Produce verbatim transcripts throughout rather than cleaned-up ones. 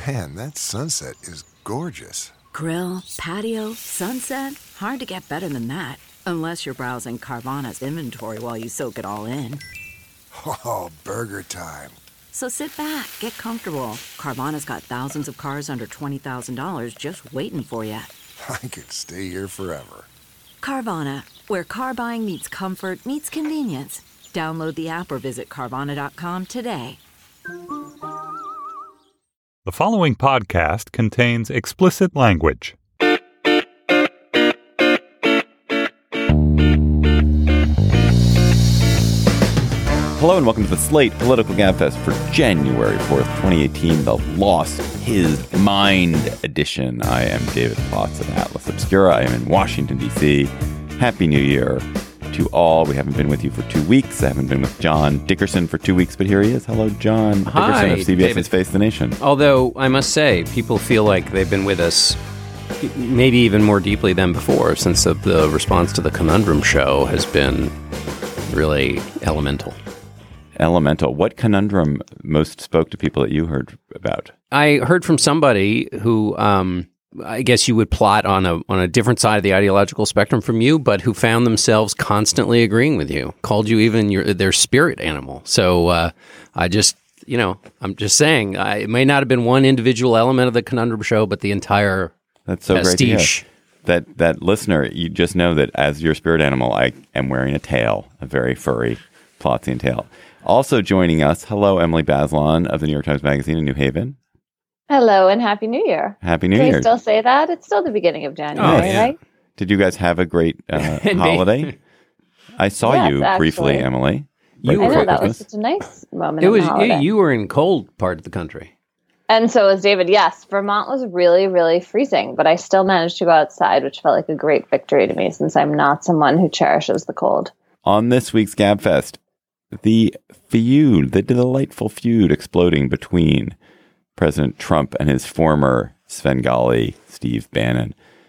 Man, that sunset is gorgeous. Grill, patio, sunset. Hard to get better than that. Unless you're browsing Carvana's inventory while you soak it all in. Oh, burger time. So sit back, get comfortable. Carvana's got thousands of cars under twenty thousand dollars just waiting for you. I could stay here forever. Carvana, where car buying meets comfort meets convenience. Download the app or visit Carvana dot com today. The following podcast contains explicit language. Hello and welcome to the Slate Political Gabfest for January fourth, twenty eighteen, the Lost His Mind edition. I am David Plotz of Atlas Obscura. I am in Washington, D C Happy New Year to all. We haven't been with you for two weeks. I haven't been with John Dickerson for two weeks, but here he is. Hello, John Hi, Dickerson of CBS's David. Face the Nation. Although, I must say, people feel like they've been with us maybe even more deeply than before, since the, the response to the Conundrum show has been really elemental. Elemental. What conundrum most spoke to people that you heard about? I heard from somebody who, um, I guess you would plot on a on a different side of the ideological spectrum from you, but who found themselves constantly agreeing with you, called you even your their spirit animal. So uh, I just, you know, I'm just saying, I, it may not have been one individual element of the Conundrum show, but the entire That's so pastiche. great to hear. That, that listener, you just know that as your spirit animal, I am wearing a tail, a very furry Plotzian tail. Also joining us, hello, Emily Bazelon of the New York Times Magazine in New Haven. Hello and Happy New Year. Happy New Can Year. we still say that? It's still the beginning of January, Oh, yeah. right? Did you guys have a great uh, holiday? I saw Yes, you actually. briefly, Emily. You right I were- know, before that was Christmas. such a nice moment It of was the you, holiday. you were in cold part of the country. And so was David. Yes, Vermont was really, really freezing, but I still managed to go outside, which felt like a great victory to me since I'm not someone who cherishes the cold. On this week's Gabfest, the feud, the delightful feud exploding between President Trump and his former Svengali, Steve Bannon.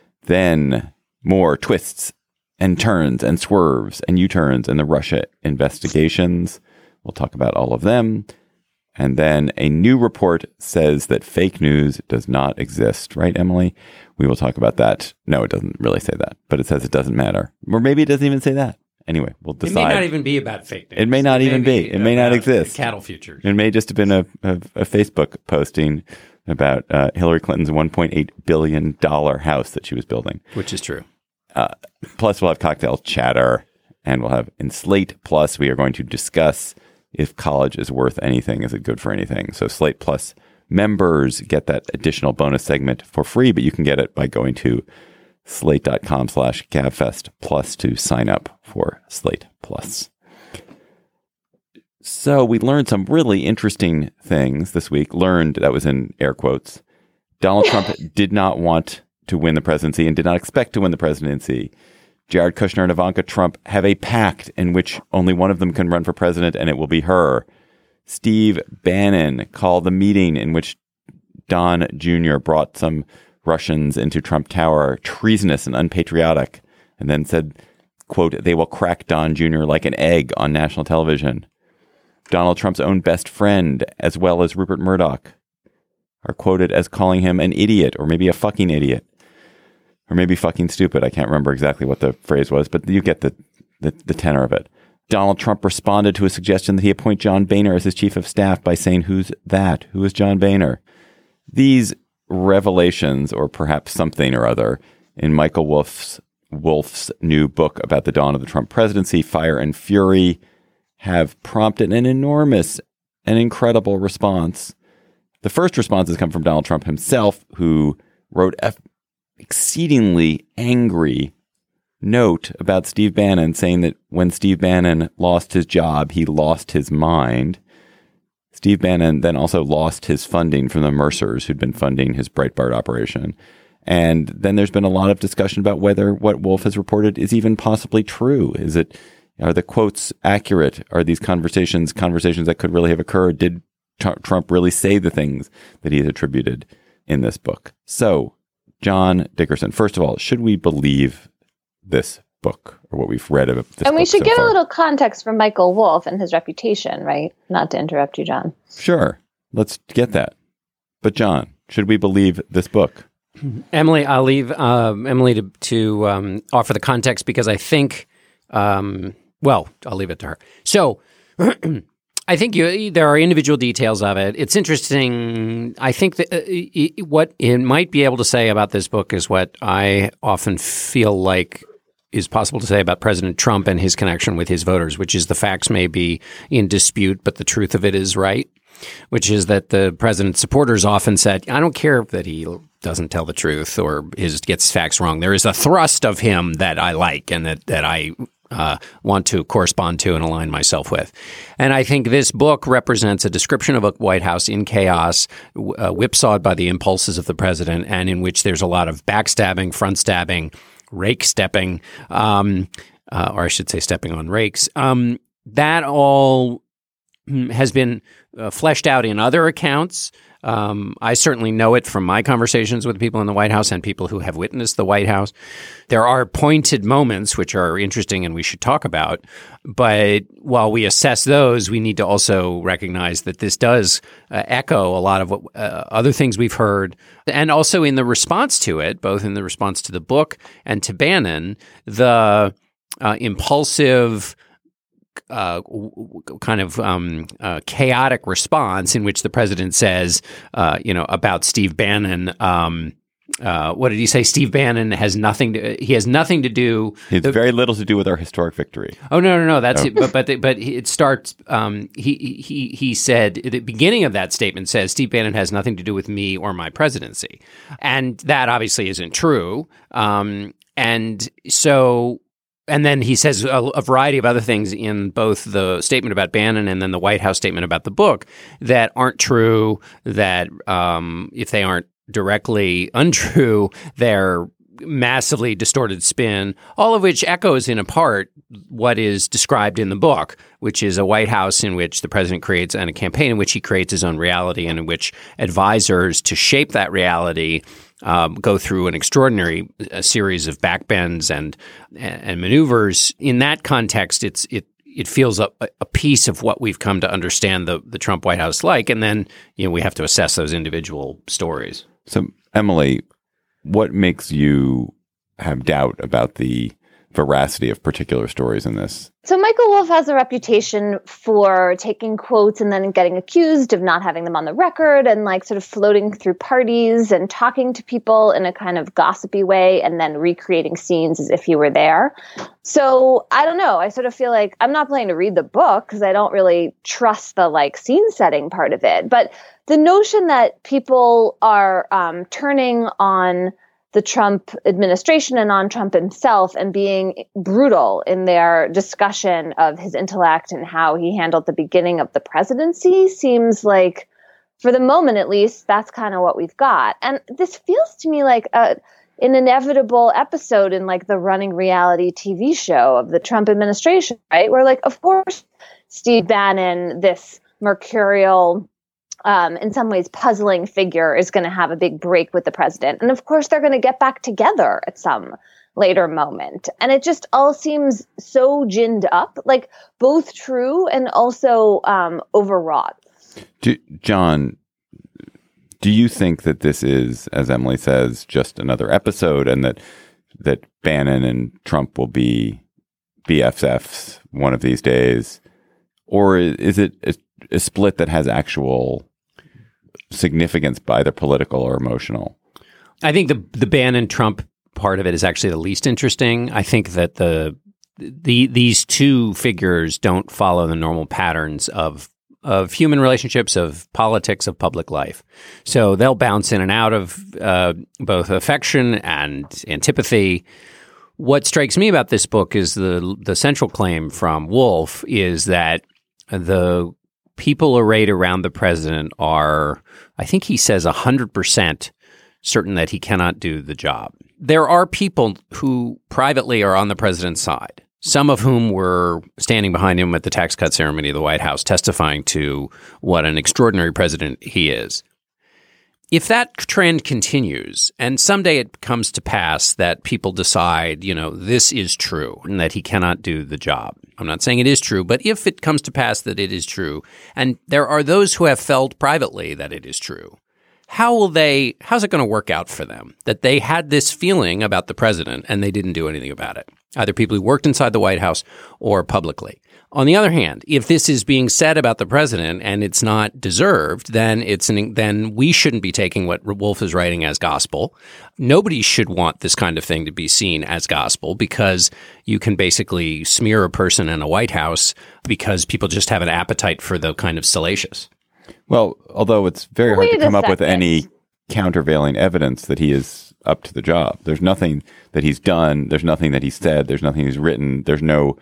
Then more twists and turns and swerves and U-turns in the Russia investigations. We'll talk about all of them. And then a new report says that fake news does not exist. Right, Emily? We will talk about that. No, it doesn't really say that, but it says it doesn't matter. Or maybe it doesn't even say that. Anyway, we'll decide. It may not even be about fake news. It may not even be. It may not about exist. Cattle futures. It may just have been a, a, a Facebook posting about uh, Hillary Clinton's one point eight billion dollars house that she was building. Which is true. Uh, plus, we'll have cocktail chatter, and we'll have in Slate Plus, we are going to discuss if college is worth anything. Is it good for anything? So Slate Plus members get that additional bonus segment for free, but you can get it by going to slate.com slash gabfest plus to sign up for Slate Plus. So we learned some really interesting things this week. Learned, that was in air quotes. Donald Trump did not want to win the presidency and did not expect to win the presidency. Jared Kushner and Ivanka Trump have a pact in which only one of them can run for president, and it will be her. Steve Bannon called the meeting in which Don Junior brought some Russians into Trump Tower treasonous and unpatriotic, and then said, quote, they will crack Don Junior like an egg on national television. Donald Trump's own best friend, as well as Rupert Murdoch, are quoted as calling him an idiot, or maybe a fucking idiot, or maybe fucking stupid. I can't remember exactly what the phrase was, but you get the, the, the tenor of it. Donald Trump responded to a suggestion that he appoint John Boehner as his chief of staff by saying, who's that? Who is John Boehner? These revelations, or perhaps something or other, in Michael Wolff's, Wolff's new book about the dawn of the Trump presidency, Fire and Fury, have prompted an enormous and incredible response. The first responses come from Donald Trump himself, who wrote an exceedingly angry note about Steve Bannon, saying that when Steve Bannon lost his job, he lost his mind. Steve Bannon then also lost his funding from the Mercers, who'd been funding his Breitbart operation. And then there's been a lot of discussion about whether what Wolff has reported is even possibly true. Is it, are the quotes accurate? Are these conversations conversations that could really have occurred? Did t- Trump really say the things that he has attributed in this book? So, John Dickerson, first of all, should we believe this book or what we've read of this And we book should so give far? a little context for Michael Wolff and his reputation, right? Not to interrupt you, John. Sure. Let's get that. But John, should we believe this book? Emily, I'll leave um, Emily to, to um, offer the context because I think, um, well, I'll leave it to her. So I think you, there are individual details of it. It's interesting. I think that uh, what it might be able to say about this book is what I often feel like is possible to say about President Trump and his connection with his voters, which is the facts may be in dispute, but the truth of it is right, which is that the president's supporters often said, I don't care that he doesn't tell the truth or his gets facts wrong. There is a thrust of him that I like and that, that I uh, want to correspond to and align myself with. And I think this book represents a description of a White House in chaos, uh, whipsawed by the impulses of the president, and in which there's a lot of backstabbing, front stabbing, rake stepping, um, uh, or I should say stepping on rakes. Um, that all has been uh, fleshed out in other accounts. Um, I certainly know it from my conversations with people in the White House and people who have witnessed the White House. There are pointed moments which are interesting and we should talk about. But while we assess those, we need to also recognize that this does uh, echo a lot of what, uh, other things we've heard. And also in the response to it, both in the response to the book and to Bannon, the uh, impulsive Uh, kind of um, uh, chaotic response in which the president says, uh, you know, about Steve Bannon. Um, uh, what did he say? Steve Bannon has nothing to. He has nothing to do. He has the, very little to do with our historic victory. Oh no, no, no. That's oh. it. But but but it starts. Um, he he he said at the beginning of that statement says Steve Bannon has nothing to do with me or my presidency, and that obviously isn't true. Um, and so. And then he says a, a variety of other things in both the statement about Bannon and then the White House statement about the book that aren't true, that um, if they aren't directly untrue, they're massively distorted spin, all of which echoes in a part what is described in the book, which is a White House in which the president creates and a campaign in which he creates his own reality and in which advisors to shape that reality Um, go through an extraordinary uh, series of backbends and and maneuvers. In that context, it's it it feels a, a piece of what we've come to understand the the Trump White House like, and then you know we have to assess those individual stories. So, Emily, what makes you have doubt about the veracity of particular stories in this? So Michael Wolff has a reputation for taking quotes and then getting accused of not having them on the record and like sort of floating through parties and talking to people in a kind of gossipy way and then recreating scenes as if he were there. So I don't know. I sort of feel like I'm not planning to read the book because I don't really trust the like scene setting part of it. But the notion that people are um, turning on the Trump administration and on Trump himself and being brutal in their discussion of his intellect and how he handled the beginning of the presidency seems like, for the moment at least, that's kind of what we've got. And this feels to me like a, an inevitable episode in like the running reality T V show of the Trump administration, right? Where like, of course, Steve Bannon, this mercurial, Um, in some ways, puzzling figure is going to have a big break with the president. And of course, they're going to get back together at some later moment. And it just all seems so ginned up, like both true and also um, overwrought. Do, John, do you think that this is, as Emily says, just another episode and that that Bannon and Trump will be B F Fs one of these days? Or is it a, a split that has actual significance by either political or emotional? I think the the Bannon-Trump part of it is actually the least interesting. I think that the the these two figures don't follow the normal patterns of of human relationships, of politics, of public life. So they'll bounce in and out of uh, both affection and antipathy. What strikes me about this book is the the central claim from Wolff is that the people arrayed around the president are, I think he says, one hundred percent certain that he cannot do the job. There are people who privately are on the president's side, some of whom were standing behind him at the tax cut ceremony of the White House, testifying to what an extraordinary president he is. If that trend continues, and someday it comes to pass that people decide, you know, this is true and that he cannot do the job. I'm not saying it is true, but if it comes to pass that it is true, and there are those who have felt privately that it is true, how will they, how's it going to work out for them that they had this feeling about the president and they didn't do anything about it? Either people who worked inside the White House or publicly. On the other hand, if this is being said about the president and it's not deserved, then it's an, then we shouldn't be taking what Wolf is writing as gospel. Nobody should want this kind of thing to be seen as gospel because you can basically smear a person in a White House because people just have an appetite for the kind of salacious. Well, although it's very hard Wait to come a up with second. any countervailing evidence that he is up to the job. There's nothing that he's done. There's nothing that he's said. There's nothing he's written. There's no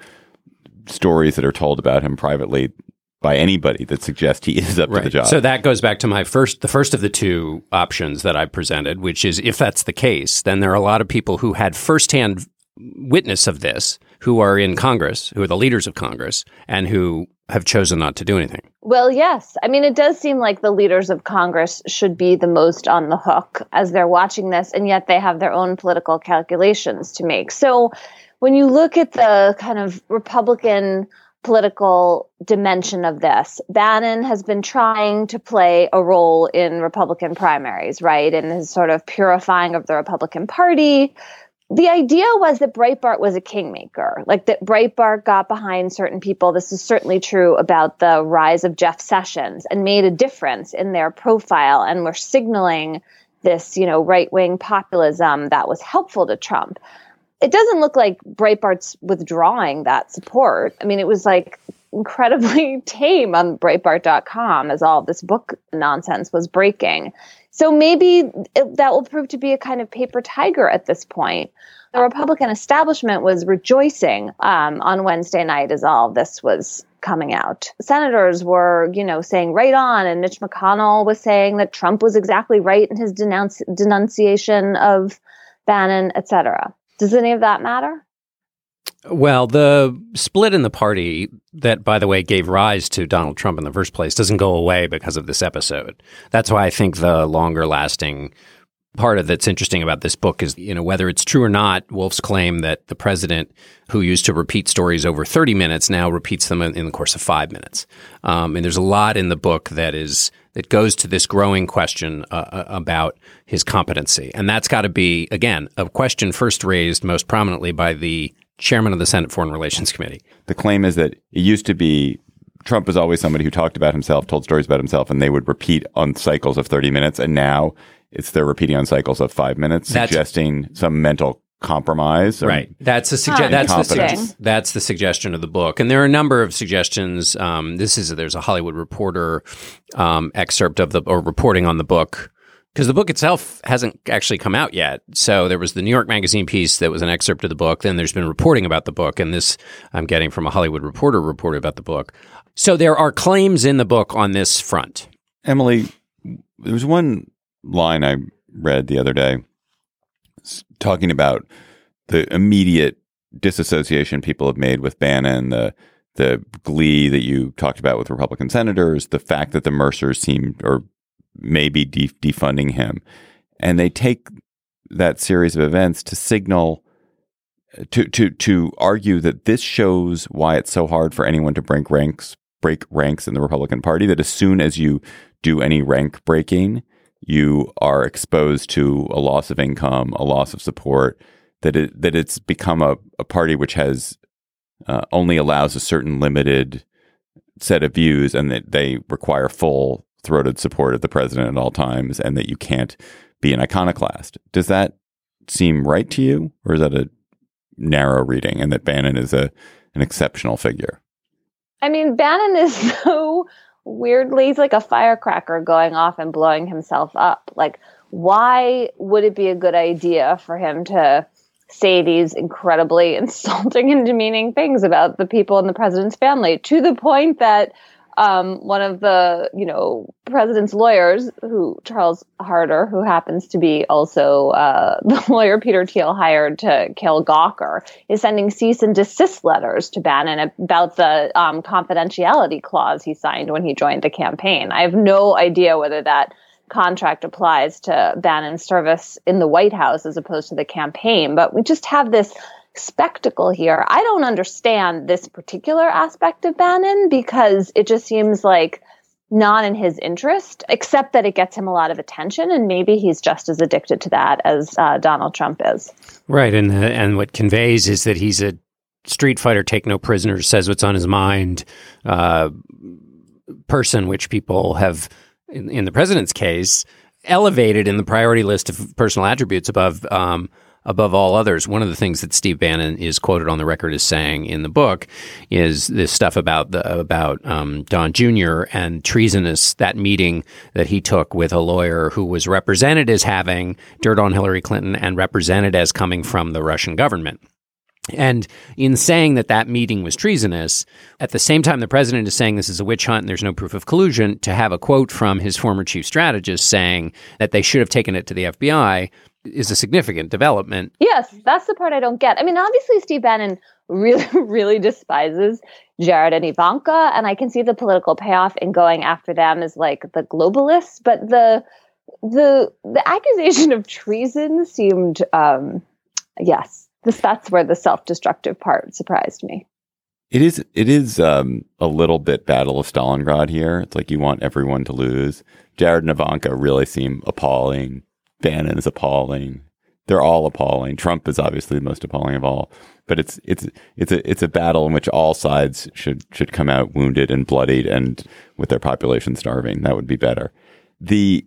stories that are told about him privately by anybody that suggest he is up Right. to the job. So that goes back to my first, the first of the two options that I presented, which is if that's the case, then there are a lot of people who had firsthand witness of this, who are in Congress, who are the leaders of Congress, and who have chosen not to do anything. Well, yes. I mean, it does seem like the leaders of Congress should be the most on the hook as they're watching this, and yet they have their own political calculations to make. So when you look at the kind of Republican political dimension of this, Bannon has been trying to play a role in Republican primaries, right? And his sort of purifying of the Republican Party. The idea was that Breitbart was a kingmaker, like that Breitbart got behind certain people. This is certainly true about the rise of Jeff Sessions and made a difference in their profile and were signaling this, you know, right-wing populism that was helpful to Trump. It doesn't look like Breitbart's withdrawing that support. I mean, it was like incredibly tame on Breitbart dot com as all this book nonsense was breaking. So maybe it, that will prove to be a kind of paper tiger at this point. The Republican establishment was rejoicing um, on Wednesday night as all of this was coming out. Senators were, you know, saying right on, and Mitch McConnell was saying that Trump was exactly right in his denounce- denunciation of Bannon, et cetera. Does any of that matter? Well, the split in the party that, by the way, gave rise to Donald Trump in the first place doesn't go away because of this episode. That's why I think the longer lasting part of that's interesting about this book is, you know, whether it's true or not, Wolf's claim that the president who used to repeat stories over thirty minutes now repeats them in, in the course of five minutes. Um, and there's a lot in the book that is that goes to this growing question uh, about his competency. And that's got to be, again, a question first raised most prominently by the chairman of the Senate Foreign Relations Committee. The claim is that it used to be Trump was always somebody who talked about himself, told stories about himself, and they would repeat on cycles of thirty minutes. And now it's they're repeating on cycles of five minutes, That's, suggesting some mental compromise. Right. That's a sugge- Huh, that's the interesting. sugge- that's the suggestion of the book, and there are a number of suggestions. Um, this is there's a Hollywood Reporter um, excerpt of the or reporting on the book. Because the book itself hasn't actually come out yet. So there was the New York Magazine piece that was an excerpt of the book. Then there's been reporting about the book. And this I'm getting from a Hollywood Reporter report about the book. So there are claims in the book on this front. Emily, there was one line I read the other day talking about the immediate disassociation people have made with Bannon, the the glee that you talked about with Republican senators, the fact that the Mercers seem or maybe de- defunding him. And they take that series of events to signal, to, to, to argue that this shows why it's so hard for anyone to break ranks, break ranks in the Republican Party, that as soon as you do any rank breaking, you are exposed to a loss of income, a loss of support, that it, that it's become a, a party which has uh, only allows a certain limited set of views, and that they require full throated support of the president at all times, and that you can't be an iconoclast. Does that seem right to you, or is that a narrow reading, and that Bannon is a an exceptional figure? I mean, Bannon is so weirdly, he's like a firecracker going off and blowing himself up. Like, why would it be a good idea for him to say these incredibly insulting and demeaning things about the people in the president's family, to the point that Um, one of the, you know, president's lawyers, who Charles Harder, who happens to be also uh, the lawyer Peter Thiel hired to kill Gawker, is sending cease and desist letters to Bannon about the um, confidentiality clause he signed when he joined the campaign. I have no idea whether that contract applies to Bannon's service in the White House as opposed to the campaign, but we just have this spectacle here. I don't understand this particular aspect of Bannon because it just seems like not in his interest, except that it gets him a lot of attention, and maybe he's just as addicted to that as uh, Donald Trump is. Right, and the, and what conveys is that he's a street fighter, take no prisoners, says what's on his mind uh, person, which people have, in, in the president's case, elevated in the priority list of personal attributes above um, above all others. One of the things that Steve Bannon is quoted on the record as saying in the book is this stuff about the about um, Don Junior and treasonous, that meeting that he took with a lawyer who was represented as having dirt on Hillary Clinton and represented as coming from the Russian government. And in saying that that meeting was treasonous, at the same time the president is saying this is a witch hunt and there's no proof of collusion, to have a quote from his former chief strategist saying that they should have taken it to the F B I is a significant development. Yes, that's the part I don't get. I mean, obviously Steve Bannon really, really despises Jared and Ivanka, and I can see the political payoff in going after them as like the globalists, but the the the accusation of treason seemed, um, yes, this, that's where the self-destructive part surprised me. It is it is um, a little bit Battle of Stalingrad here. It's like you want everyone to lose. Jared and Ivanka really seem appalling. Bannon is appalling. They're all appalling. Trump is obviously the most appalling of all. But it's it's it's a it's a battle in which all sides should should come out wounded and bloodied and with their population starving. That would be better. The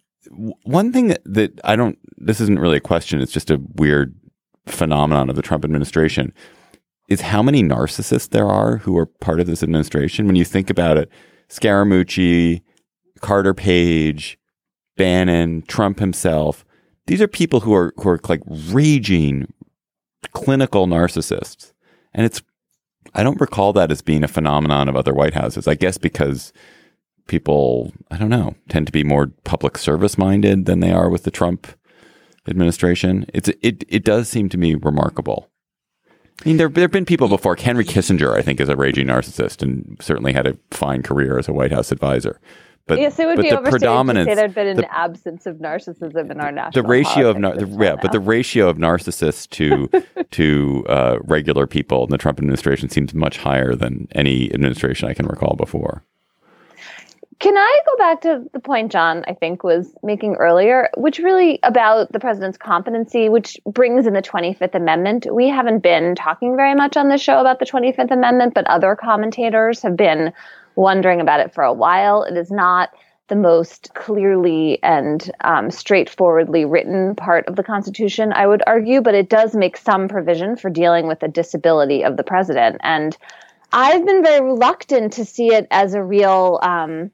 one thing that, that I don't. This isn't really a question. It's just a weird phenomenon of the Trump administration. Is how many narcissists there are who are part of this administration. When you think about it, Scaramucci, Carter Page, Bannon, Trump himself, these are people who are who are like raging clinical narcissists. And it's, I don't recall that as being a phenomenon of other White Houses. I guess because people, I don't know, tend to be more public service minded than they are with the Trump administration. It's it it does seem to me remarkable. I mean, there there have been people before. Henry Kissinger, I think, is a raging narcissist and certainly had a fine career as a White House advisor. But, yes, it would but be the overstated to say there'd been an the, absence of narcissism in our national the ratio of nar- the, yeah, now. but the ratio of narcissists to to uh, regular people in the Trump administration seems much higher than any administration I can recall before. Can I go back to the point John, I think, was making earlier, which really about the president's competency, which brings in the twenty-fifth Amendment. We haven't been talking very much on the show about the twenty-fifth Amendment, but other commentators have been wondering about it for a while. It is not the most clearly and um, straightforwardly written part of the Constitution, I would argue, but it does make some provision for dealing with the disability of the president. And I've been very reluctant to see it as a real um,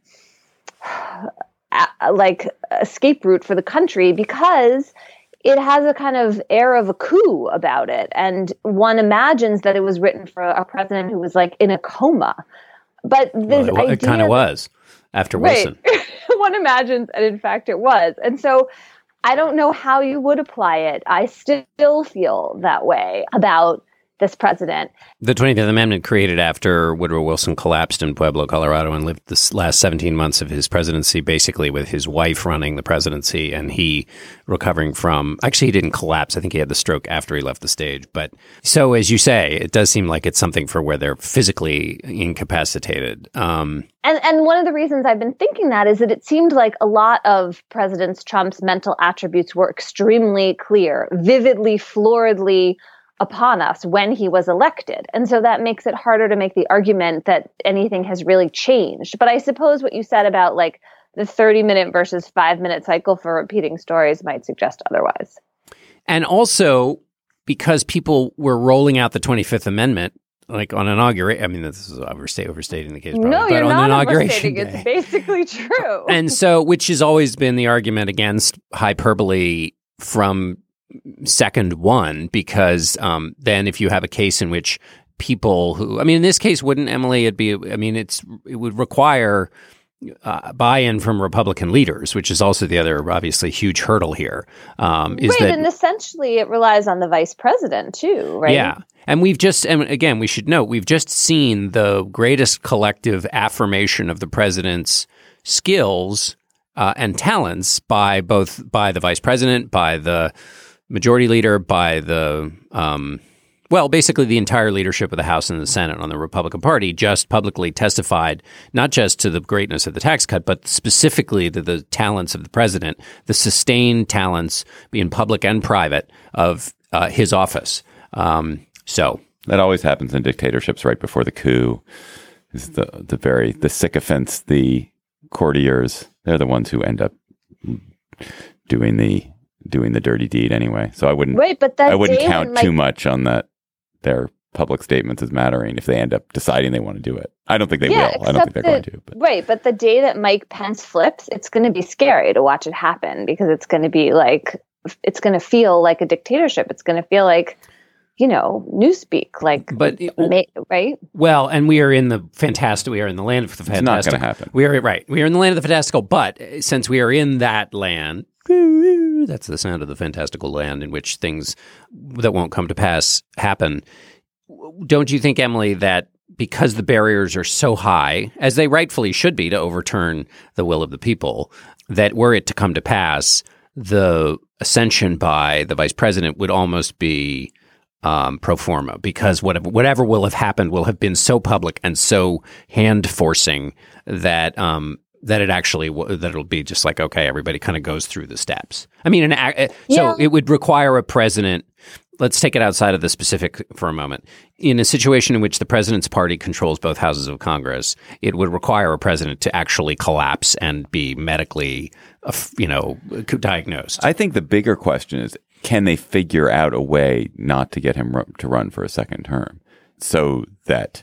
like escape route for the country because it has a kind of air of a coup about it. And one imagines that it was written for a president who was like in a coma. But this well, it, it kind of was after Wilson. Right. One imagines, and in fact it was. And so I don't know how you would apply it. I still feel that way about this president. The twenty-fifth Amendment created after Woodrow Wilson collapsed in Pueblo, Colorado, and lived the last seventeen months of his presidency basically with his wife running the presidency and he recovering from, actually he didn't collapse. I think he had the stroke after he left the stage. But so as you say, it does seem like it's something for where they're physically incapacitated. Um, and, and one of the reasons I've been thinking that is that it seemed like a lot of President Trump's mental attributes were extremely clear, vividly, floridly upon us when he was elected. And so that makes it harder to make the argument that anything has really changed. But I suppose what you said about like the thirty minute versus five minute cycle for repeating stories might suggest otherwise. And also because people were rolling out the twenty-fifth Amendment, like on inauguration, I mean, this is overstate, overstating the case. Probably, no, but you're on not inauguration overstating. It's basically true. And so, which has always been the argument against hyperbole from second one, because um, then if you have a case in which people who, I mean, in this case, wouldn't Emily, it'd be, I mean, it's, it would require uh, buy-in from Republican leaders, which is also the other obviously huge hurdle here. Um, is right, that, and essentially it relies on the vice president too, right? Yeah. And we've just, and again, we should note, we've just seen the greatest collective affirmation of the president's skills uh, and talents by both, by the vice president, by the majority leader, by the um, Well, basically, the entire leadership of the House and the Senate on the Republican Party just publicly testified not just to the greatness of the tax cut, but specifically to the talents of the president, the sustained talents, in public and private, of uh, his office. Um, so that always happens in dictatorships right before the coup. Is the the very the sycophants, the courtiers. They're the ones who end up doing the doing the dirty deed anyway. So I wouldn't. Right, but that I wouldn't day count when, like, too much on that. Their public statements as mattering if they end up deciding they want to do it. I don't think they yeah, will. I don't think they're the, going to. But. Right, but the day that Mike Pence flips, it's going to be scary to watch it happen because it's going to be like, it's going to feel like a dictatorship. It's going to feel like, you know, newspeak, like, but ma- right? Well, and we are in the fantastic. We are in the land of the fantastical. It's not going to happen. We are right. We are in the land of the fantastical. But since we are in that land, that's the sound of the fantastical land in which things that won't come to pass happen. Don't you think, Emily, that because the barriers are so high, as they rightfully should be to overturn the will of the people, that were it to come to pass, the ascension by the vice president would almost be um, pro forma, because whatever, whatever will have happened will have been so public and so hand-forcing that um, that it actually that it'll be just like, okay, everybody kind of goes through the steps. I mean, an, so yeah. it would require a president. Let's take it outside of the specific for a moment. In a situation in which the president's party controls both houses of Congress, it would require a president to actually collapse and be medically, uh, you know, diagnosed. I think the bigger question is, can they figure out a way not to get him ru- to run for a second term so that,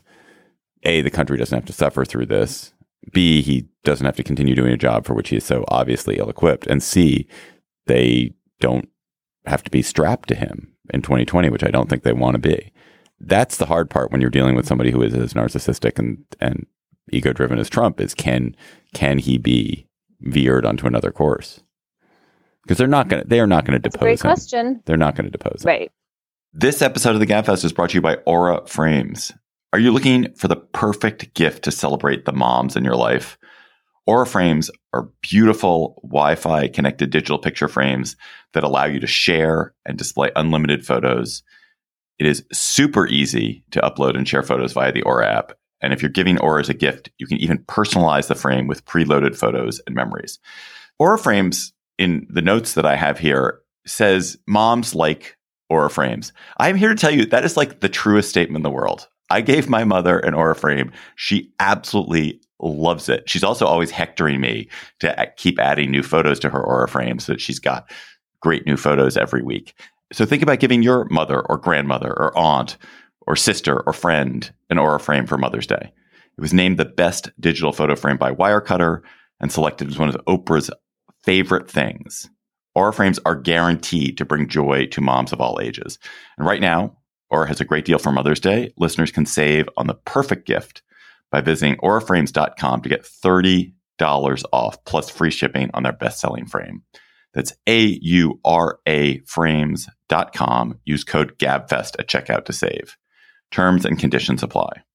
A, the country doesn't have to suffer through this, B, he doesn't have to continue doing a job for which he is so obviously ill-equipped, and C, they don't have to be strapped to him in twenty twenty, which I don't think they want to be. That's the hard part when you're dealing with somebody who is as narcissistic and, and ego-driven as Trump is, can can he be veered onto another course? Because they're not going to, they are not going to depose Great him. question. They're not going to depose him. Right. This episode of the Gabfest is brought to you by Aura Frames. Are you looking for the perfect gift to celebrate the moms in your life? Aura Frames are beautiful Wi-Fi connected digital picture frames that allow you to share and display unlimited photos. It is super easy to upload and share photos via the Aura app. And if you're giving Aura as a gift, you can even personalize the frame with preloaded photos and memories. Aura Frames, in the notes that I have here, says moms like Aura Frames. I'm here to tell you that is like the truest statement in the world. I gave my mother an Aura frame. She absolutely loves it. She's also always hectoring me to keep adding new photos to her Aura frame so that she's got great new photos every week. So think about giving your mother or grandmother or aunt or sister or friend an Aura frame for Mother's Day. It was named the best digital photo frame by Wirecutter and selected as one of Oprah's favorite things. Aura frames are guaranteed to bring joy to moms of all ages. And right now, Aura has a great deal for Mother's Day. Listeners can save on the perfect gift by visiting aura frames dot com to get thirty dollars off plus free shipping on their best-selling frame. That's A U R A frames dot com. Use code GABFEST at checkout to save. Terms and conditions apply.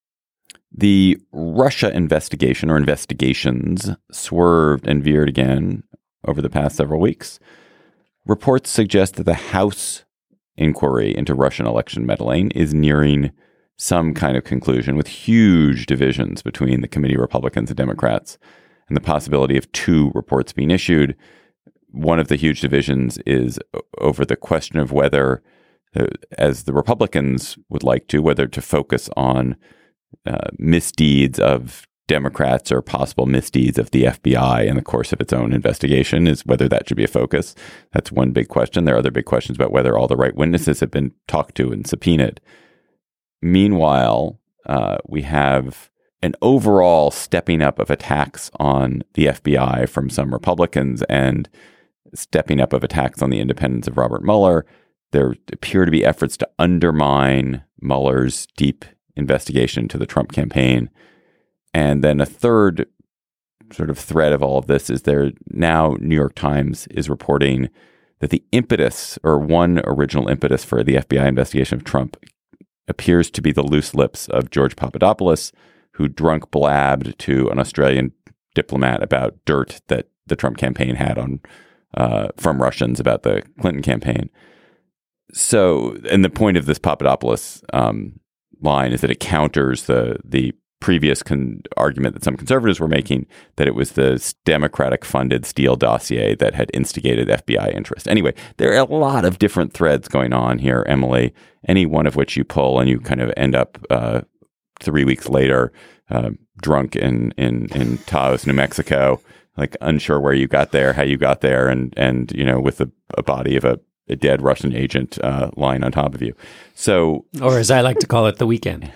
The Russia investigation or investigations swerved and veered again over the past several weeks. Reports suggest that the House inquiry into Russian election meddling is nearing some kind of conclusion, with huge divisions between the committee Republicans and Democrats and the possibility of two reports being issued. One of the huge divisions is over the question of whether, uh, as the Republicans would like to, whether to focus on uh, misdeeds of Democrats or possible misdeeds of the F B I in the course of its own investigation, is whether that should be a focus. That's one big question. There are other big questions about whether all the right witnesses have been talked to and subpoenaed. Meanwhile, uh, we have an overall stepping up of attacks on the F B I from some Republicans and stepping up of attacks on the independence of Robert Mueller. There appear to be efforts to undermine Mueller's deep investigation into the Trump campaign. And then a third sort of thread of all of this is there now New York Times is reporting that the impetus, or one original impetus for the F B I investigation of Trump, appears to be the loose lips of George Papadopoulos, who drunk blabbed to an Australian diplomat about dirt that the Trump campaign had on uh, from Russians about the Clinton campaign. so, and the point of this Papadopoulos um, line is that it counters the the previous con- argument that some conservatives were making that it was the Democratic-funded Steele dossier that had instigated F B I interest. Anyway, there are a lot of different threads going on here, Emily, any one of which you pull and you kind of end up uh, three weeks later uh, drunk in, in, in Taos, New Mexico, like unsure where you got there, how you got there, and, and you know, with a, a body of a, a dead Russian agent uh, lying on top of you. So, or as I like to call it, the weekend.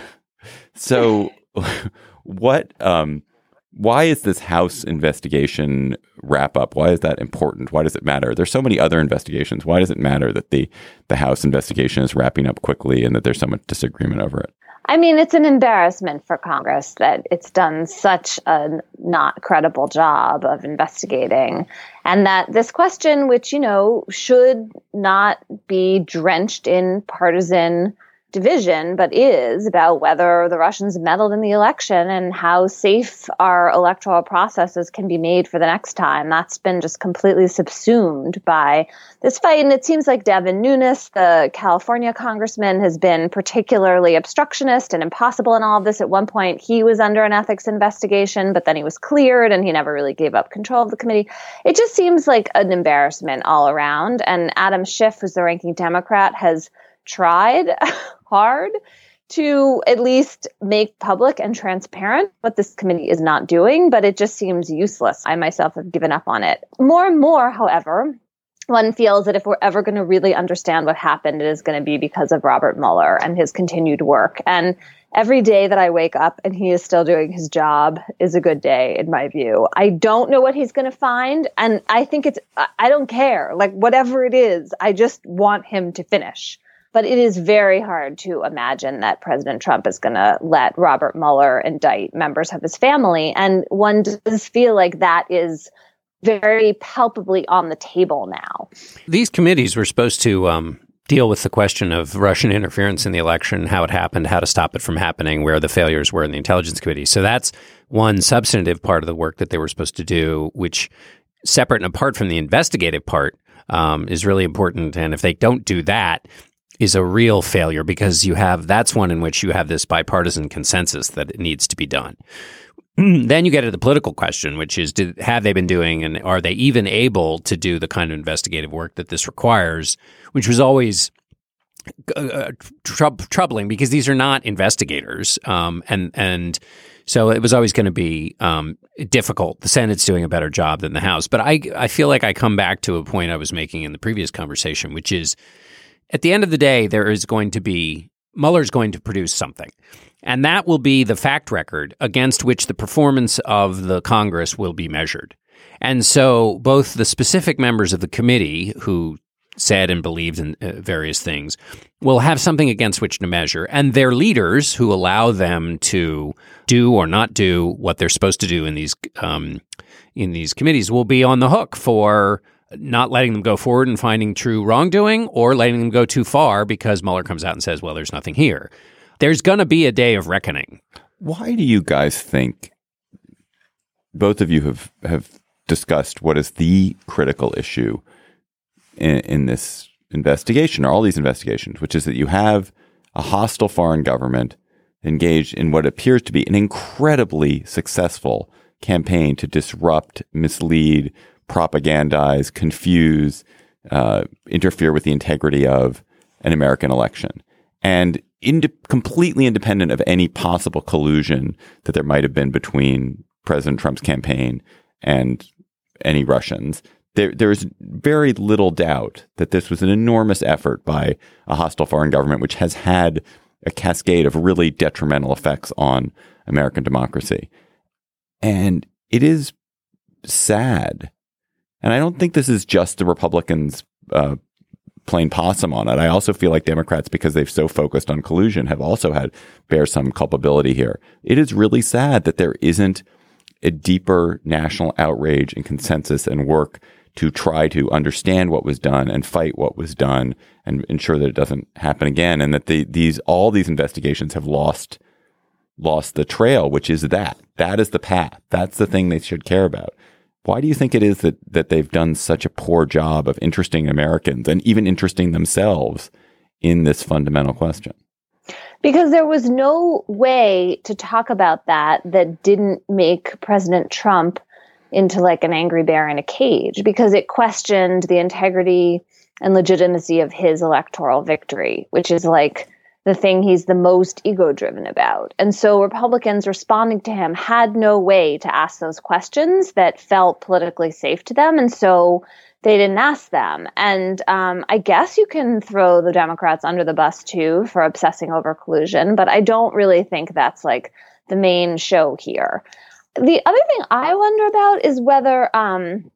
So what, um, why is this House investigation wrap up? Why is that important? Why does it matter? There's so many other investigations. Why does it matter that the, the House investigation is wrapping up quickly and that there's so much disagreement over it? I mean, it's an embarrassment for Congress that it's done such a not credible job of investigating, and that this question, which, you know, should not be drenched in partisan division, but is about whether the Russians meddled in the election and how safe our electoral processes can be made for the next time. That's been just completely subsumed by this fight. And it seems like Devin Nunes, the California congressman, has been particularly obstructionist and impossible in all of this. At one point, he was under an ethics investigation, but then he was cleared and he never really gave up control of the committee. It just seems like an embarrassment all around. And Adam Schiff, who's the ranking Democrat, has tried hard to at least make public and transparent what this committee is not doing, but it just seems useless. I myself have given up on it. More and more, however, one feels that if we're ever going to really understand what happened, it is going to be because of Robert Mueller and his continued work. And every day that I wake up and he is still doing his job is a good day, in my view. I don't know what he's going to find. And I think it's, I don't care. Like, whatever it is, I just want him to finish. But it is very hard to imagine that President Trump is going to let Robert Mueller indict members of his family. And one does feel like that is very palpably on the table now. These committees were supposed to um, deal with the question of Russian interference in the election, how it happened, how to stop it from happening, where the failures were in the Intelligence Committee. So that's one substantive part of the work that they were supposed to do, which, separate and apart from the investigative part, um, is really important. And if they don't do that, is a real failure, because you have that's one in which you have this bipartisan consensus that it needs to be done. Then you get to the political question, which is, did, have they been doing, and are they even able to do the kind of investigative work that this requires, which was always uh, tr- troubling because these are not investigators. Um, and and so it was always going to be um, difficult. The Senate's doing a better job than the House. But I, I feel like I come back to a point I was making in the previous conversation, which is, at the end of the day, there is going to be, Mueller's going to produce something. And that will be the fact record against which the performance of the Congress will be measured. And so both the specific members of the committee who said and believed in uh, various things will have something against which to measure. And their leaders who allow them to do or not do what they're supposed to do in these um, in these committees will be on the hook for not letting them go forward and finding true wrongdoing, or letting them go too far because Mueller comes out and says, well, there's nothing here. There's going to be a day of reckoning. Why do you guys think, both of you have, have discussed what is the critical issue in, in this investigation, or all these investigations, which is that you have a hostile foreign government engaged in what appears to be an incredibly successful campaign to disrupt, mislead, propagandize, confuse, uh, interfere with the integrity of an American election. And ind- completely independent of any possible collusion that there might have been between President Trump's campaign and any Russians, there, there is very little doubt that this was an enormous effort by a hostile foreign government, which has had a cascade of really detrimental effects on American democracy. And it is sad. And I don't think this is just the Republicans uh, playing possum on it. I also feel like Democrats, because they've so focused on collusion, have also had bear some culpability here. It is really sad that there isn't a deeper national outrage and consensus and work to try to understand what was done and fight what was done and ensure that it doesn't happen again. And that the, these all these investigations have lost lost the trail, which is that. That is the path. That's the thing they should care about. Why do you think it is that, that they've done such a poor job of interesting Americans and even interesting themselves in this fundamental question? Because there was no way to talk about that that didn't make President Trump into like an angry bear in a cage, because it questioned the integrity and legitimacy of his electoral victory, which is like the thing he's the most ego-driven about. And so Republicans responding to him had no way to ask those questions that felt politically safe to them. And so they didn't ask them. And um, I guess you can throw the Democrats under the bus, too, for obsessing over collusion. But I don't really think that's like the main show here. The other thing I wonder about is whether um,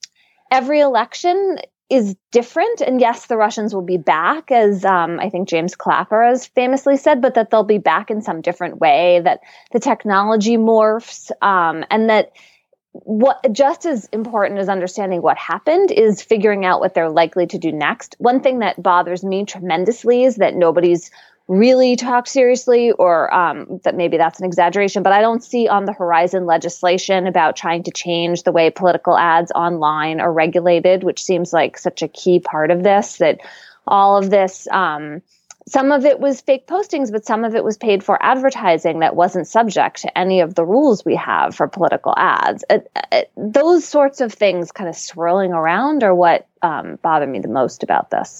every election is different. And yes, the Russians will be back, as um, I think James Clapper has famously said, but that they'll be back in some different way, that the technology morphs, um, and that what just as important as understanding what happened is figuring out what they're likely to do next. One thing that bothers me tremendously is that nobody's really talked seriously, or um, that maybe that's an exaggeration, but I don't see on the horizon legislation about trying to change the way political ads online are regulated, which seems like such a key part of this, that all of this, um, some of it was fake postings, but some of it was paid for advertising that wasn't subject to any of the rules we have for political ads. It, it, those sorts of things kind of swirling around are what um, bother me the most about this.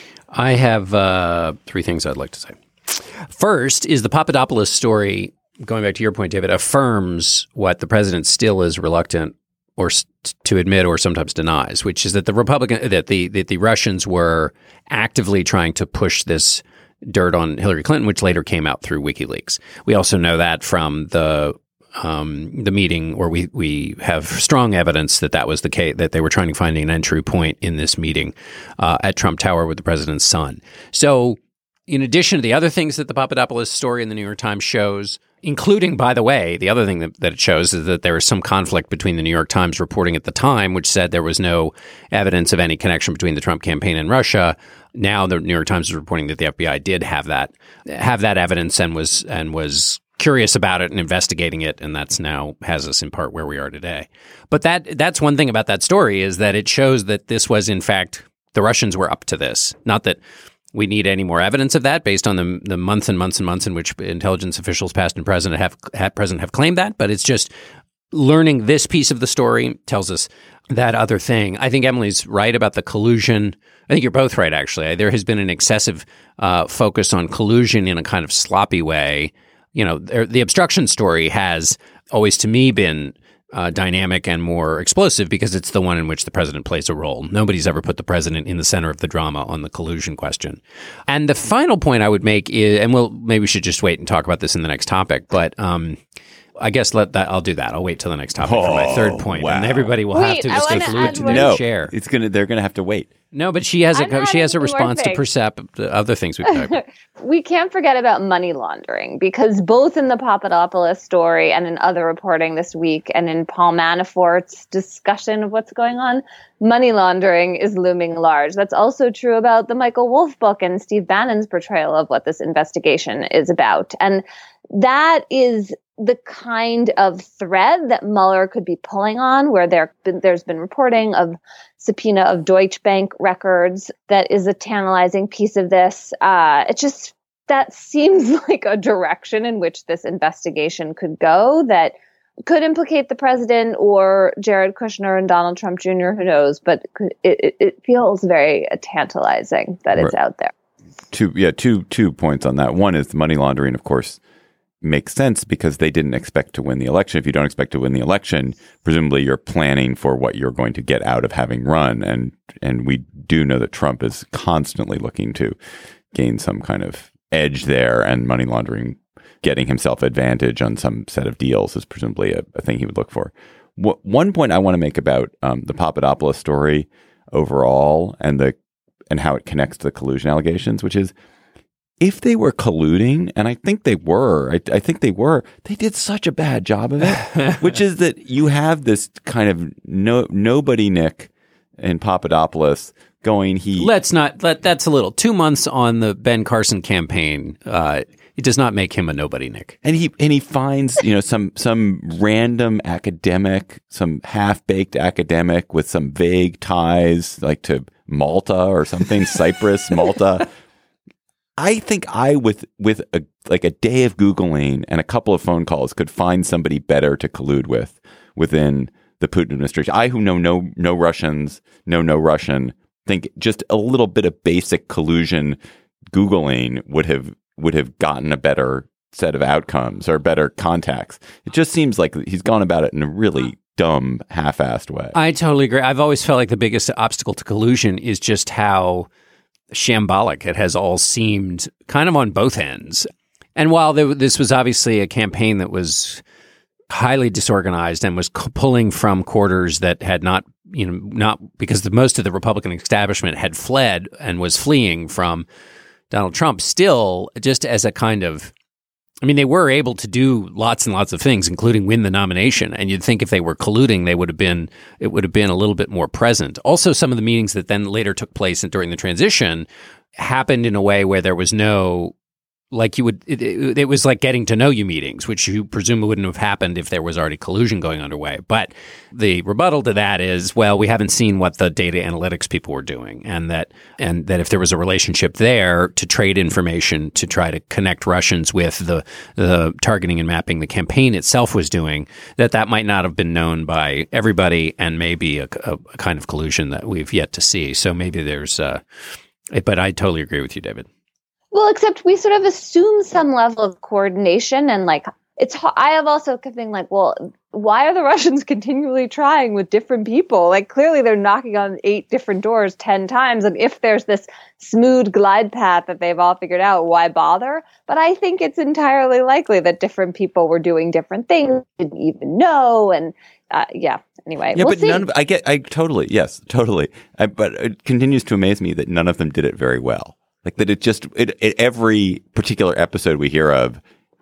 I have uh, three things I'd like to say. First is the Papadopoulos story, going back to your point, David, affirms what the president still is reluctant or st- to admit or sometimes denies, which is that the Republican that the that the Russians were actively trying to push this dirt on Hillary Clinton, which later came out through WikiLeaks. We also know that from the um, the meeting, where we we have strong evidence that that was the case, that they were trying to find an entry point in this meeting uh, at Trump Tower with the president's son. So, in addition to the other things that the Papadopoulos story in the New York Times shows, including, by the way, the other thing that, that it shows is that there was some conflict between the New York Times reporting at the time, which said there was no evidence of any connection between the Trump campaign and Russia. Now the New York Times is reporting that the F B I did have that have that evidence and was and was curious about it and investigating it, and that's now has us in part where we are today. But that that's one thing about that story, is that it shows that this was, in fact, the Russians were up to this. Not that we need any more evidence of that based on the, the months and months and months in which intelligence officials, past and present, have, have present have claimed that. But it's just learning this piece of the story tells us that other thing. I think Emily's right about the collusion. I think you're both right, actually. There has been an excessive uh, focus on collusion in a kind of sloppy way. You know, the obstruction story has always, to me, been uh, dynamic and more explosive because it's the one in which the president plays a role. Nobody's ever put the president in the center of the drama on the collusion question. And the final point I would make is, and we'll maybe we should just wait and talk about this in the next topic, but um, I guess let that I'll do that. I'll wait till the next topic oh, for my third point, wow. and everybody will wait, have to stay fluid to their no, chair. It's gonna. They're gonna have to wait. No, but she has a she has a response to Percept, the other things we've talked about. We can't forget about money laundering, because both in the Papadopoulos story and in other reporting this week and in Paul Manafort's discussion of what's going on, money laundering is looming large. That's also true about the Michael Wolff book and Steve Bannon's portrayal of what this investigation is about. And that is the kind of thread that Mueller could be pulling on, where there been, there's been reporting of subpoena of Deutsche Bank records that is a tantalizing piece of this. Uh, it just, that seems like a direction in which this investigation could go that could implicate the president or Jared Kushner and Donald Trump Junior Who knows? But it, it, it feels very tantalizing that it's right out there. Two, yeah, two, two points on that. One is the money laundering, of course, makes sense because they didn't expect to win the election. If you don't expect to win the election, presumably you're planning for what you're going to get out of having run. And and we do know that Trump is constantly looking to gain some kind of edge there, and money laundering, getting himself advantage on some set of deals is presumably a, a thing he would look for. W- one point I want to make about um, the Papadopoulos story overall and the and how it connects to the collusion allegations, which is, if they were colluding, and I think they were, I, I think they were, they did such a bad job of it, which is that you have this kind of no nobody Nick in Papadopoulos going, he... Let's not, let, that's a little, two months on the Ben Carson campaign, uh, it does not make him a nobody, Nick. And he and he finds, you know, some some random academic, some half-baked academic with some vague ties, like to Malta or something, Cyprus, Malta. I think I, with with a, like a day of Googling and a couple of phone calls, could find somebody better to collude with within the Putin administration. I, who know no no Russians, know no Russian, think just a little bit of basic collusion Googling would have would have gotten a better set of outcomes or better contacts. It just seems like he's gone about it in a really dumb, half-assed way. I totally agree. I've always felt like the biggest obstacle to collusion is just how shambolic it has all seemed, kind of on both ends. And while there, this was obviously a campaign that was highly disorganized and was c- pulling from quarters that had not, you know, not because the, most of the Republican establishment had fled and was fleeing from Donald Trump, still just as a kind of, I mean, they were able to do lots and lots of things, including win the nomination. And you'd think if they were colluding, they would have been, it would have been a little bit more present. Also, some of the meetings that then later took place during the transition happened in a way where there was no, like you would, it, it, it was like getting to know you meetings, which you presume wouldn't have happened if there was already collusion going underway. But the rebuttal to that is, well, we haven't seen what the data analytics people were doing, and that and that if there was a relationship there to trade information to try to connect Russians with the the targeting and mapping the campaign itself was doing, that that might not have been known by everybody, and maybe a, a, a kind of collusion that we've yet to see. So maybe there's, uh, but I totally agree with you, David. Well, except we sort of assume some level of coordination, and like it's. I have also been like, well, why are the Russians continually trying with different people? Like clearly they're knocking on eight different doors ten times, and if there's this smooth glide path that they've all figured out, why bother? But I think it's entirely likely that different people were doing different things, didn't even know, and uh, yeah. Anyway, yeah, we'll but see. none of I get I totally yes, totally. I, but it continues to amaze me that none of them did it very well. Like that, it just it, it every particular episode we hear of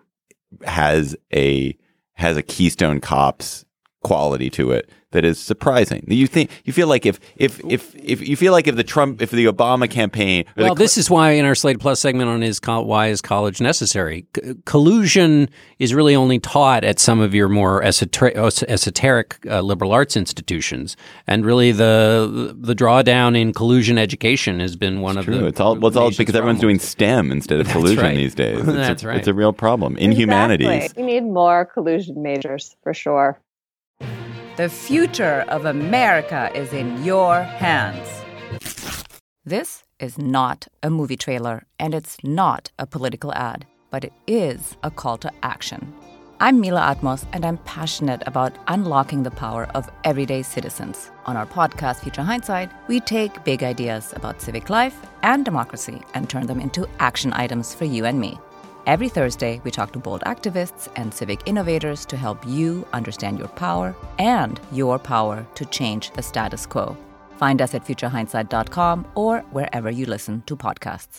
has a has a Keystone Cops quality to it that is surprising. You think you feel like if if if if you feel like if the Trump if the Obama campaign or well the, this is why in our Slate Plus segment on is co- why is college necessary, C- collusion is really only taught at some of your more esoteric, esoteric uh, liberal arts institutions, and really the the drawdown in collusion education has been one it's of true. the it's all well, it's all because everyone's doing STEM instead of That's collusion right. these days. It's That's a, right. It's a real problem in humanities. Exactly. We need more collusion majors for sure. The future of America is in your hands. This is not a movie trailer, and it's not a political ad, but it is a call to action. I'm Mila Atmos, and I'm passionate about unlocking the power of everyday citizens. On our podcast, Future Hindsight, we take big ideas about civic life and democracy and turn them into action items for you and me. Every Thursday, we talk to bold activists and civic innovators to help you understand your power and your power to change the status quo. Find us at future hindsight dot com or wherever you listen to podcasts.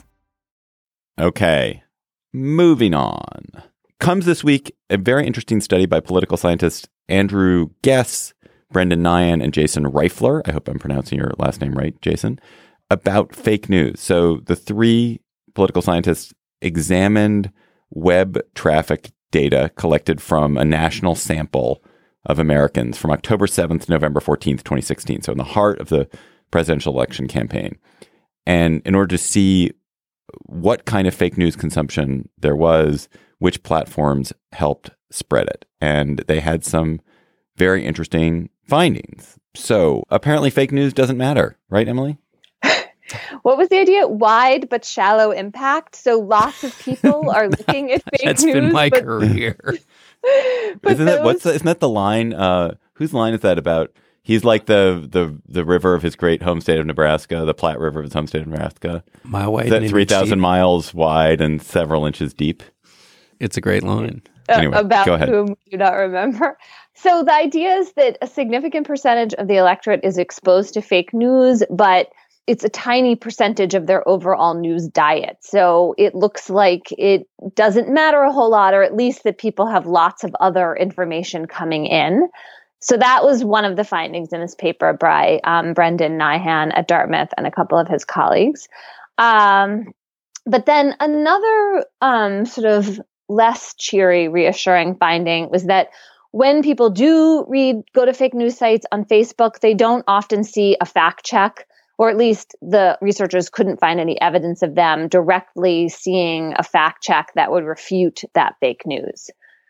Okay, moving on. Comes this week a very interesting study by political scientists Andrew Guess, Brendan Nyhan, and Jason Reifler. I hope I'm pronouncing your last name right, Jason, about fake news. So the three political scientists examined web traffic data collected from a national sample of Americans from October seventh to November fourteenth, twenty sixteen. So in the heart of the presidential election campaign. And in order to see what kind of fake news consumption there was, which platforms helped spread it. And they had some very interesting findings. So apparently fake news doesn't matter, right, Emily? What was the idea? Wide but shallow impact. So lots of people are looking at fake That's news. been my but, career. but isn't that those- what's the, isn't that the line? Uh, whose line is that about? He's like the the the river of his great home state of Nebraska, the Platte River of his home state of Nebraska. Mile wide, Is that and three inch deep. thousand miles wide and several inches deep? It's a great line. uh, Anyway, about go ahead. whom we do not remember. So the idea is that a significant percentage of the electorate is exposed to fake news, but it's a tiny percentage of their overall news diet. So it looks like it doesn't matter a whole lot, or at least that people have lots of other information coming in. So that was one of the findings in this paper by um, Brendan Nyhan at Dartmouth and a couple of his colleagues. Um, but then another um, sort of less cheery, reassuring finding was that when people do read, go to fake news sites on Facebook, they don't often see a fact check, or at least the researchers couldn't find any evidence of them directly seeing a fact check that would refute that fake news.